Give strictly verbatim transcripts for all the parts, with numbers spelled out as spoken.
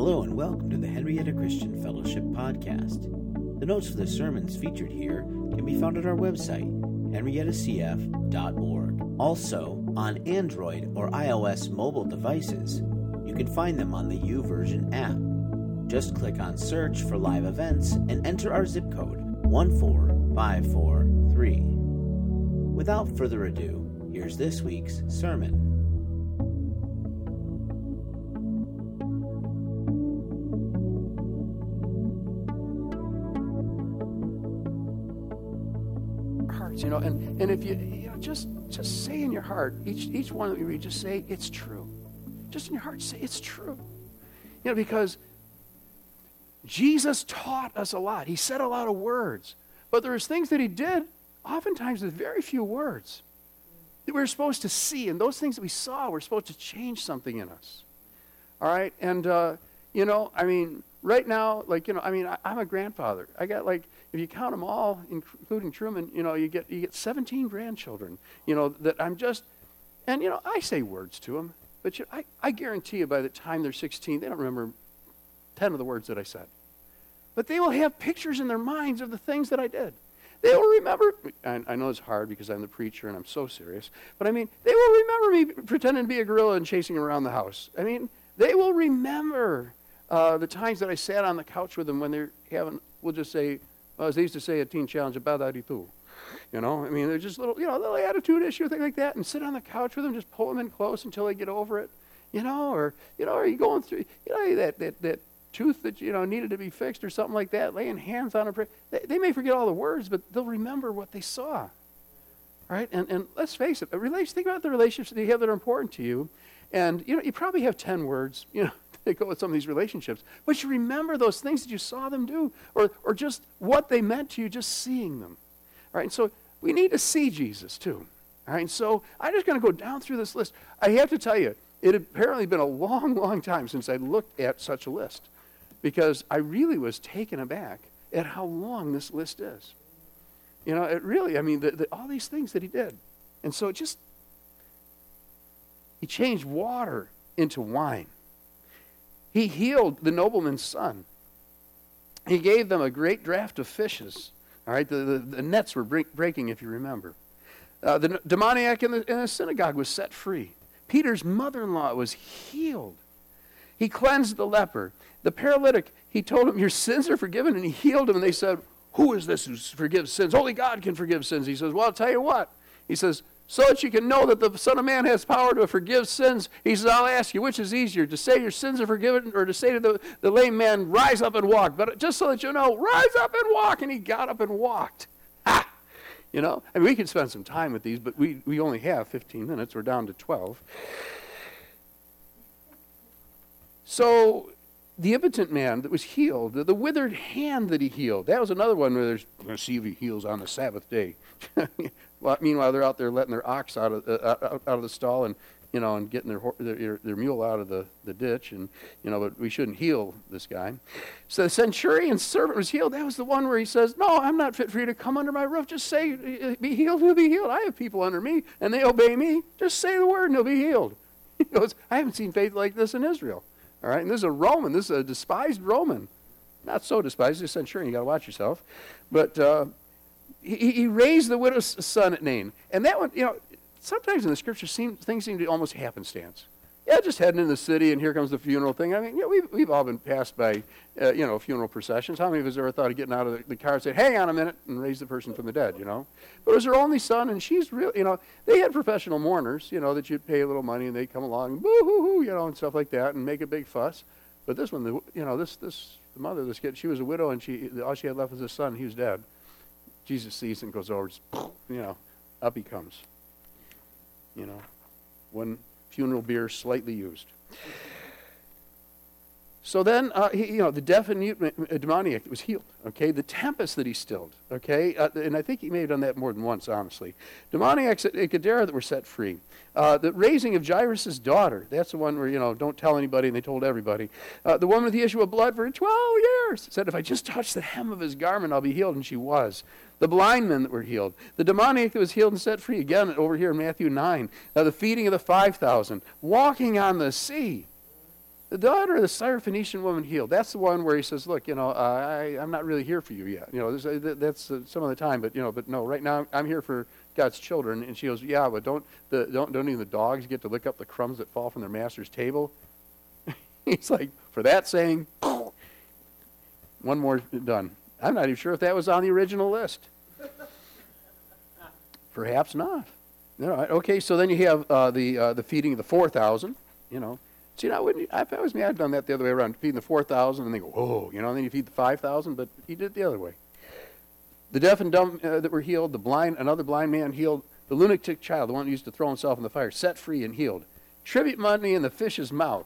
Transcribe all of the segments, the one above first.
Hello and welcome to the Henrietta Christian Fellowship Podcast. The notes for the sermons featured here can be found at our website, henrietta c f dot org. Also, on Android or iOS mobile devices, you can find them on the YouVersion app. Just click on Search for Live Events and enter our zip code one four five four three. Without further ado, here's this week's sermon. You know, and, and if you, you know, just just say in your heart, each each one that we read, just say it's true. Just in your heart, say it's true. You know, because Jesus taught us a lot. He said a lot of words. But there's things that he did, oftentimes with very few words, that we were supposed to see. And those things that we saw were supposed to change something in us. All right? And, uh, you know, I mean, right now, like, you know, I mean, I, I'm a grandfather. I got, like, if you count them all, including Truman, you know, you get you get seventeen grandchildren, you know, that I'm just, and, you know, I say words to them, but you, I, I guarantee you by the time they're sixteen, they don't remember ten of the words that I said. But they will have pictures in their minds of the things that I did. They will remember, I, I know it's hard because I'm the preacher and I'm so serious, but I mean, they will remember me pretending to be a gorilla and chasing around the house. I mean, they will remember uh, the times that I sat on the couch with them when they're having, we'll just say, well, as they used to say at Teen Challenge, about that too. You know, I mean, they're just little, you know, little attitude issue, thing like that, and sit on the couch with them, just pull them in close until they get over it, you know, or, you know, are you going through, you know, that, that, that tooth that, you know, needed to be fixed or something like that, laying hands on them. They, they may forget all the words, but they'll remember what they saw, right? And and let's face it, a relation, think about the relationships that you have that are important to you, and, you know, you probably have ten words, you know, that go with some of these relationships, but you remember those things that you saw them do, or or just what they meant to you, just seeing them. All right, and so we need to see Jesus too. All right, and so I'm just going to go down through this list. I have to tell you, it had apparently been a long, long time since I looked at such a list, because I really was taken aback at how long this list is. You know, it really, I mean, the, the, all these things that he did. And so it just, he changed water into wine. He healed the nobleman's son. He gave them a great draught of fishes. All right, the, the, the nets were break, breaking, if you remember. Uh, the demoniac in the, in the synagogue was set free. Peter's mother-in-law was healed. He cleansed the leper. The paralytic, he told him, your sins are forgiven, and he healed him. And they said, who is this who forgives sins? Only God can forgive sins. He says, well, I'll tell you what. He says, so that you can know that the Son of Man has power to forgive sins. He says, I'll ask you, which is easier, to say your sins are forgiven or to say to the, the lame man, rise up and walk? But just so that you know, rise up and walk. And he got up and walked. Ha! You know, I mean, we could spend some time with these, but we, we only have fifteen minutes. We're down to twelve. So the impotent man that was healed, the, the withered hand that he healed, that was another one where there's, we're going to see if he heals on the Sabbath day. Well, meanwhile, they're out there letting their ox out of uh, out, out of the stall, and you know, and getting their their, their mule out of the, the ditch, and you know, but we shouldn't heal this guy. So the centurion's servant was healed. That was the one where he says, "No, I'm not fit for you to come under my roof. Just say, be healed, he'll be healed. I have people under me, and they obey me. Just say the word, and he'll be healed." He goes, "I haven't seen faith like this in Israel." All right, and this is a Roman. This is a despised Roman, not so despised. He's a centurion. You got to watch yourself, but. Uh, He, he raised the widow's son at Nain. And that one, you know, sometimes in the scripture, seem, things seem to almost happenstance. Yeah, just heading in the city, and here comes the funeral thing. I mean, you know, we've, we've all been passed by, uh, you know, funeral processions. How many of us ever thought of getting out of the, the car and saying, hang on a minute, and raise the person from the dead, you know? But it was her only son, and she's real, you know, they had professional mourners, you know, that you'd pay a little money, and they'd come along, boo-hoo-hoo, you know, and stuff like that, and make a big fuss. But this one, the, you know, this, this, the mother of this kid, she was a widow, and she all she had left was a son. He was dead. Jesus sees and goes over, just, you know, up he comes. You know, one funeral bier slightly used. So then, uh, he, you know, the deaf and mute uh, demoniac was healed, okay? The tempest that he stilled, okay? Uh, and I think he may have done that more than once, honestly. Demoniacs at Gadara that were set free. Uh, the raising of Jairus' daughter, that's the one where, you know, don't tell anybody, and they told everybody. Uh, the woman with the issue of blood for twelve years said, if I just touch the hem of his garment, I'll be healed, and she was. The blind men that were healed. The demoniac that was healed and set free, again, over here in Matthew nine. Uh, the feeding of the five thousand. Walking on the sea. The daughter of the Syrophoenician woman healed. That's the one where he says, look, you know, uh, I, I'm not really here for you yet. You know, there's a, that's uh, some of the time, but, you know, but no, right now I'm here for God's children. And she goes, yeah, but don't, the, don't, don't even the dogs get to lick up the crumbs that fall from their master's table? He's like, for that saying, one more done. I'm not even sure if that was on the original list. Perhaps not. You know, okay, so then you have uh, the uh, the feeding of the four thousand, you know. See, now, wouldn't you, if that was me, I'd done that the other way around, feeding the four thousand, and they go, whoa, you know, and then you feed the five thousand, but he did it the other way. The deaf and dumb uh, that were healed, the blind, another blind man healed, the lunatic child, the one who used to throw himself in the fire, set free and healed. Tribute money in the fish's mouth.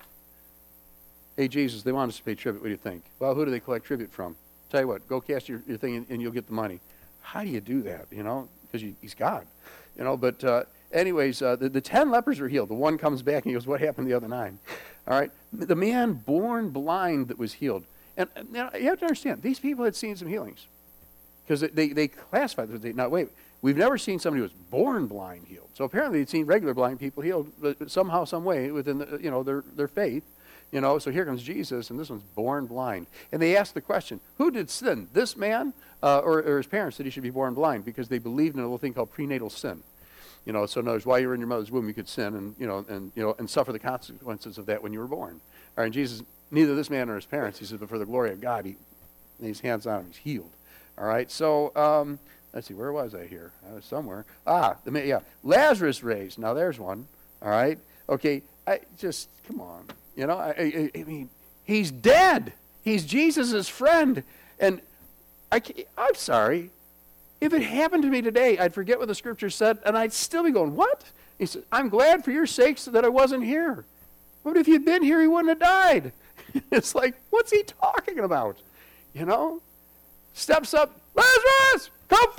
Hey, Jesus, they want us to pay tribute. What do you think? Well, who do they collect tribute from? Tell you what, go cast your, your thing and, and you'll get the money. How do you do that, you know? Because he's God, you know, but... Uh, Anyways, uh, the, the ten lepers were healed. The one comes back and he goes, what happened to the other nine? All right. The man born blind that was healed. And, and you know, you have to understand, these people had seen some healings. Because they, they classified them. Now, wait, we've never seen somebody who was born blind healed. So apparently they'd seen regular blind people healed, but somehow, some way, within the, you know, their, their faith. You know, so here comes Jesus, and this one's born blind. And they asked the question, who did sin, this man uh, or, or his parents, that he should be born blind? Because they believed in a little thing called prenatal sin. You know, so in other words, while you were in your mother's womb, you could sin and, you know, and, you know, and suffer the consequences of that when you were born. All right, and Jesus, neither this man nor his parents, he said, but for the glory of God, he laid his hands on him, he's healed. All right, so um, let's see, where was I here? I was somewhere. Ah, the, yeah, Lazarus raised. Now there's one. All right, okay, I just, come on. You know, I, I, I mean, he's dead. He's Jesus' friend. And I, I'm sorry. If it happened to me today, I'd forget what the scripture said, and I'd still be going, what? He said, I'm glad for your sakes that I wasn't here. But if you'd been here, he wouldn't have died. It's like, what's he talking about? You know? Steps up, Lazarus, come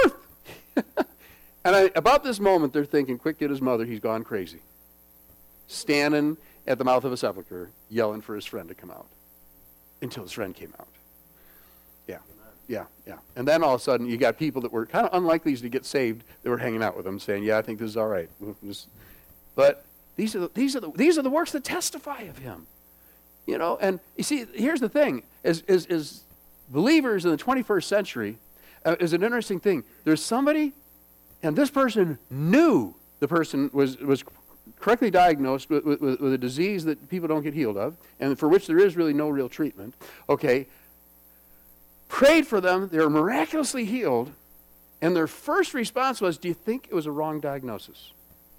forth! And I, about this moment, they're thinking, quick, get his mother, he's gone crazy. Standing at the mouth of a sepulcher, yelling for his friend to come out. Until his friend came out. Yeah. Yeah, yeah. And then all of a sudden, you got people that were kind of unlikely to get saved that were hanging out with him, saying, yeah, I think this is all right. Just, but these are, the, these, are the, these are the works that testify of him. You know, and you see, here's the thing. As, as, as believers in the twenty-first century, uh, is an interesting thing. There's somebody, and this person knew the person was, was correctly diagnosed with, with, with a disease that people don't get healed of, and for which there is really no real treatment. Okay, prayed for them, they were miraculously healed, and their first response was, do you think it was a wrong diagnosis?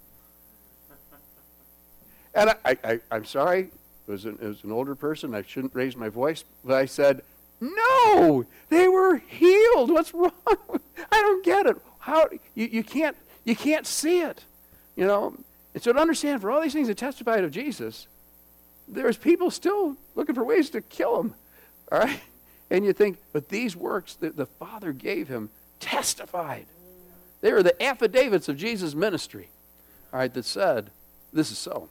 And I, I, I, I'm sorry, it was, an, it was an older person, I shouldn't raise my voice, but I said, no, they were healed. What's wrong? I don't get it. How you, you can't you can't see it, you know? And so to understand, for all these things that testified of Jesus, there's people still looking for ways to kill him, all right? And you think, but these works that the Father gave him testified. They were the affidavits of Jesus' ministry, all right, that said, this is so.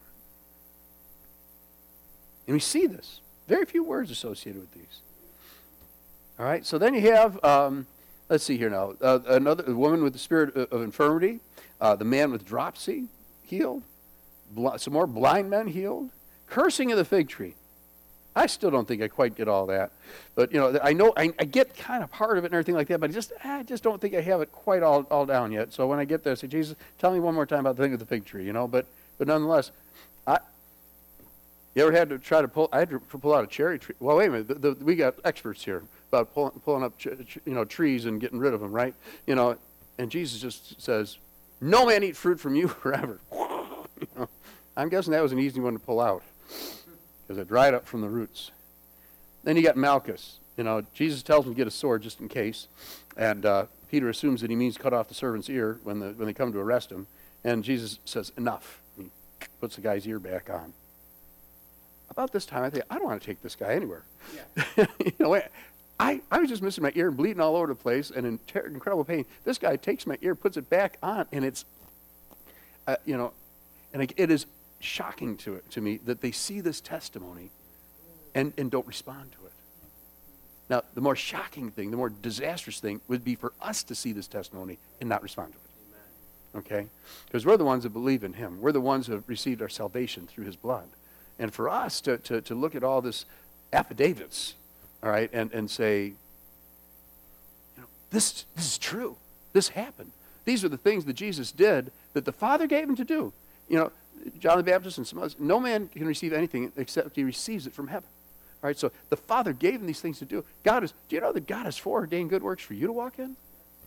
And we see this. Very few words associated with these. All right, so then you have, um, let's see here now, uh, another a woman with the spirit of, of infirmity, uh, the man with dropsy healed, Bl- some more blind men healed, cursing of the fig tree. I still don't think I quite get all that. But, you know, I know I, I get kind of part of it and everything like that, but I just I just don't think I have it quite all, all down yet. So when I get there, I say, Jesus, tell me one more time about the thing with the fig tree, you know. But but nonetheless, I you ever had to try to pull, I had to pull out a cherry tree. Well, wait a minute, the, the, we got experts here about pulling, pulling up, ch- ch- you know, trees and getting rid of them, right? You know, and Jesus just says, no man eat fruit from you forever. You know, I'm guessing that was an easy one to pull out, because it dried up from the roots. Then you got Malchus. You know, Jesus tells him to get a sword just in case, and uh, Peter assumes that he means cut off the servant's ear when the when they come to arrest him, and Jesus says, enough. He puts the guy's ear back on. About this time, I think, I don't want to take this guy anywhere. Yeah. You know, I, I was just missing my ear and bleeding all over the place and in ter- incredible pain. This guy takes my ear, puts it back on, and it's, uh, you know, and it, it is shocking to it to me that they see this testimony and, and don't respond to it. Now, the more shocking thing, the more disastrous thing would be for us to see this testimony and not respond to it. Okay? Because we're the ones that believe in him. We're the ones who have received our salvation through his blood. And for us to, to, to look at all this affidavits, all right, and, and say, you know, this, this is true. This happened. These are the things that Jesus did that the Father gave him to do. You know, John the Baptist and some others, no man can receive anything except he receives it from heaven. All right, so the Father gave him these things to do. God is, do you know that God has foreordained good works for you to walk in?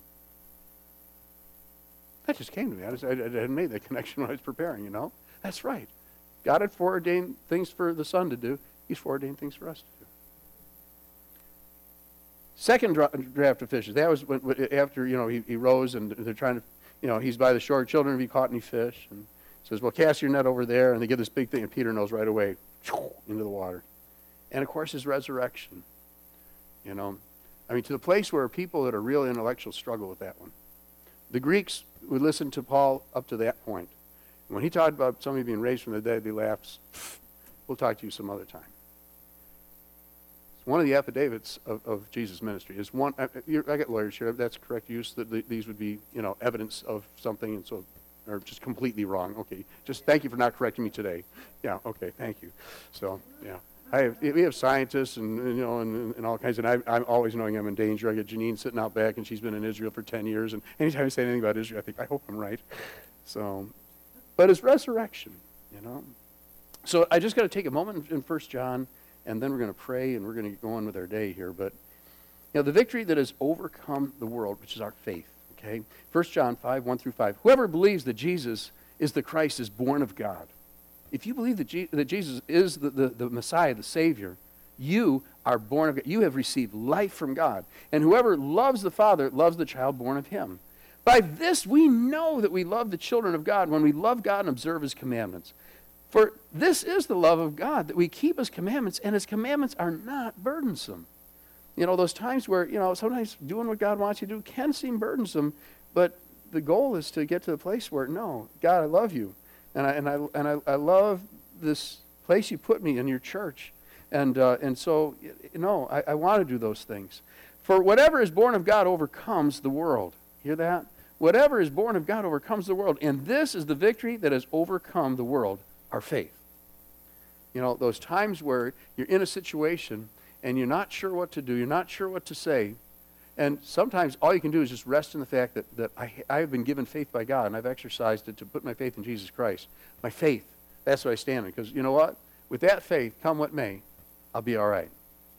That just came to me. I, just, I, I hadn't made that connection when I was preparing, you know. That's right. God had foreordained things for the Son to do. He's foreordained things for us to do. Second dra- draft of fishes. That was when, when, after, you know, he, he rose and they're trying to, you know, he's by the shore. Children, have you caught any fish? And says, well, cast your net over there. And they give this big thing, and Peter knows right away, into the water. And, of course, his resurrection. You know, I mean, to the place where people that are real intellectuals struggle with that one. The Greeks would listen to Paul up to that point. When he talked about somebody being raised from the dead, they laughed. We'll talk to you some other time. It's one of the affidavits of, of Jesus' ministry. Is one. I, I got lawyers here. That's correct use. That the, these would be, you know, evidence of something, and so, or just completely wrong. Okay. Just thank you for not correcting me today. Yeah. Okay. Thank you. So yeah. I have, we have scientists and, you know, and, and all kinds, and I, I'm always knowing I'm in danger. I get Janine sitting out back, and she's been in Israel for ten years, and anytime I say anything about Israel, I think, I hope I'm right. So, but it's resurrection, you know. So I just got to take a moment in First John, and then we're going to pray, and we're going to go on with our day here. But, you know, the victory that has overcome the world, which is our faith, okay? First John five, one through five. Whoever believes that Jesus is the Christ is born of God. If you believe that, Je- that Jesus is the, the, the Messiah, the Savior, you are born of God. You have received life from God. And whoever loves the Father loves the child born of him. By this we know that we love the children of God when we love God and observe his commandments. For this is the love of God, that we keep his commandments, and his commandments are not burdensome. You know, those times where, you know, sometimes doing what God wants you to do can seem burdensome, but the goal is to get to the place where, no, God, I love you. And I and I and I, I love this place you put me in, your church, and uh, and so you know I, I want to do those things. For whatever is born of God overcomes the world. Hear that? Whatever is born of God overcomes the world, and this is the victory that has overcome the world: our faith. You know, those times where you're in a situation and you're not sure what to do, you're not sure what to say. And sometimes all you can do is just rest in the fact that, that I, I have been given faith by God, and I've exercised it to put my faith in Jesus Christ. My faith, that's what I stand in. Because you know what? With that faith, come what may, I'll be all right.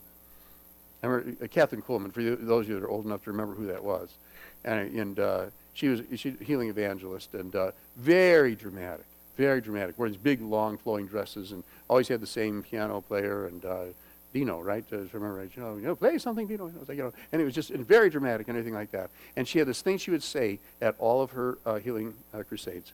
I remember uh, Catherine Kuhlman, for you, those of you that are old enough to remember who that was. And, and uh, she was she, a healing evangelist, and uh, very dramatic, very dramatic. Wore these big, long, flowing dresses, and always had the same piano player, and uh, Dino, right? Uh, if I remember right, you know, you know, play something, Dino. I was like, you know, and it was just very dramatic and everything like that. And she had this thing she would say at all of her uh, healing uh, crusades.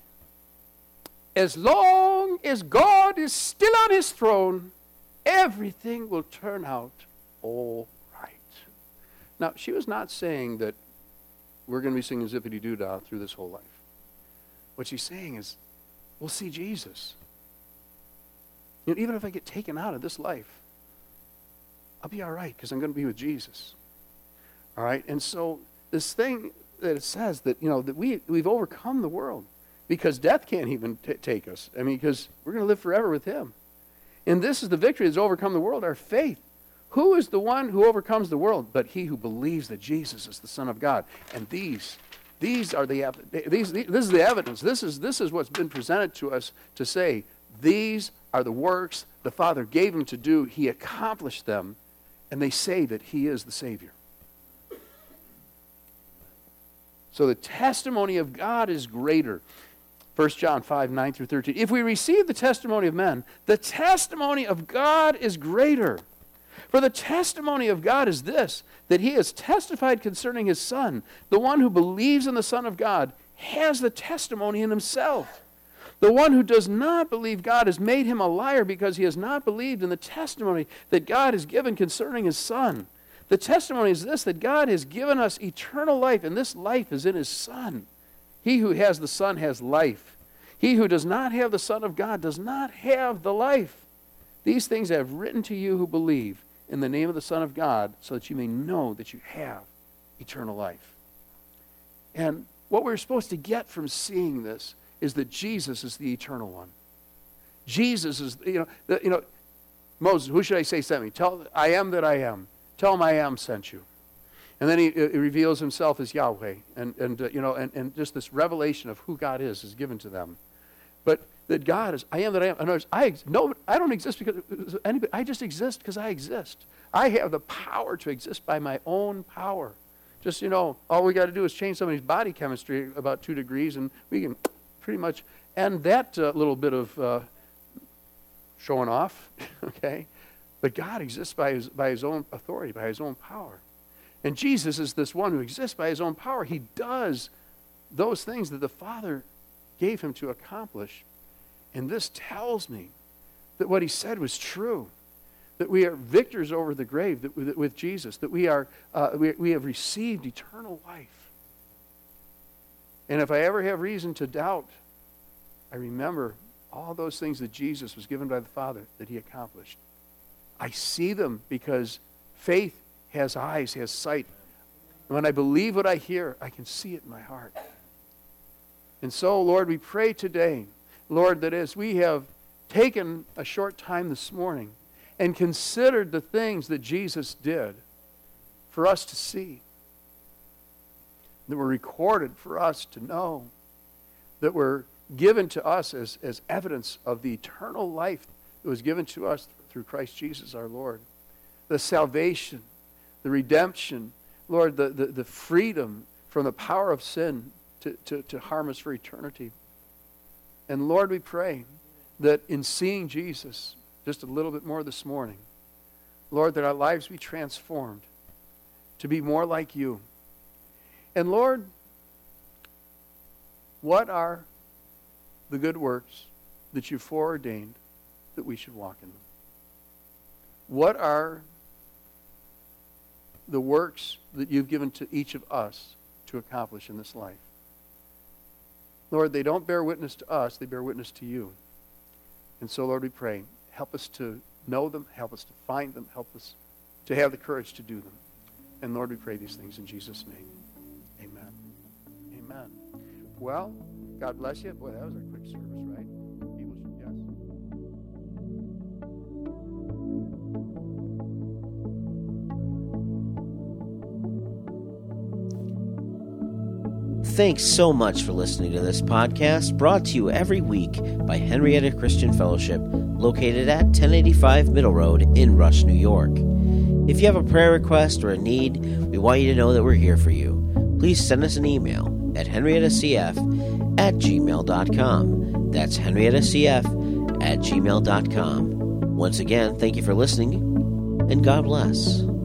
As long as God is still on his throne, everything will turn out all right. Now, she was not saying that we're going to be singing Zippity-Doo-Dah through this whole life. What she's saying is, we'll see Jesus. You know, even if I get taken out of this life, I'll be all right because I'm going to be with Jesus. All right? And so this thing that it says that, you know, that we, we've overcome the world because death can't even t- take us. I mean, because we're going to live forever with him. And this is the victory that's overcome the world, our faith. Who is the one who overcomes the world? But he who believes that Jesus is the Son of God. And these, these are the, these, these this is the evidence. This is, this is what's been presented to us to say, these are the works the Father gave him to do. He accomplished them. And they say that he is the Savior. So the testimony of God is greater. First John five, nine through thirteen. If we receive the testimony of men, the testimony of God is greater. For the testimony of God is this, that he has testified concerning his Son. The one who believes in the Son of God has the testimony in himself. The one who does not believe God has made him a liar because he has not believed in the testimony that God has given concerning his Son. The testimony is this, that God has given us eternal life, and this life is in his Son. He who has the Son has life. He who does not have the Son of God does not have the life. These things I have written to you who believe in the name of the Son of God, so that you may know that you have eternal life. And what we're supposed to get from seeing this is that Jesus is the eternal one. Jesus is, you know, the, you know, Moses, who should I say sent me? Tell, I am that I am. Tell him I am sent you. And then he, he reveals himself as Yahweh. And, and uh, you know, and, and just this revelation of who God is is given to them. But that God is, I am that I am. In other words, I, no, I don't exist because anybody, I just exist because I exist. I have the power to exist by my own power. Just, you know, all we got to do is change somebody's body chemistry about two degrees and we can pretty much end that uh, little bit of uh, showing off, okay? But God exists by his, by his own authority, by his own power. And Jesus is this one who exists by his own power. He does those things that the Father gave him to accomplish. And this tells me that what he said was true, that we are victors over the grave that, that with Jesus, that we, are, uh, we, we have received eternal life. And if I ever have reason to doubt, I remember all those things that Jesus was given by the Father that he accomplished. I see them because faith has eyes, has sight. And when I believe what I hear, I can see it in my heart. And so, Lord, we pray today, Lord, that as we have taken a short time this morning and considered the things that Jesus did for us to see, that were recorded for us to know, that were given to us as, as evidence of the eternal life that was given to us through Christ Jesus our Lord, the salvation, the redemption, Lord, the, the, the freedom from the power of sin to, to, to harm us for eternity. And Lord, we pray that in seeing Jesus just a little bit more this morning, Lord, that our lives be transformed to be more like you. And Lord, what are the good works that you've foreordained that we should walk in them? What are the works that you've given to each of us to accomplish in this life? Lord, they don't bear witness to us, they bear witness to you. And so, Lord, we pray, help us to know them, help us to find them, help us to have the courage to do them. And Lord, we pray these things in Jesus' name. Amen. Amen. Well, God bless you. Boy, that was a quick service, right? People should, yes. Thanks so much for listening to this podcast, brought to you every week by Henrietta Christian Fellowship, located at ten eighty-five Middle Road in Rush, New York. If you have a prayer request or a need, we want you to know that we're here for you. Please send us an email at henriettacf at gmail dot com. That's henriettacf at gmail dot com. Once again, thank you for listening, and God bless.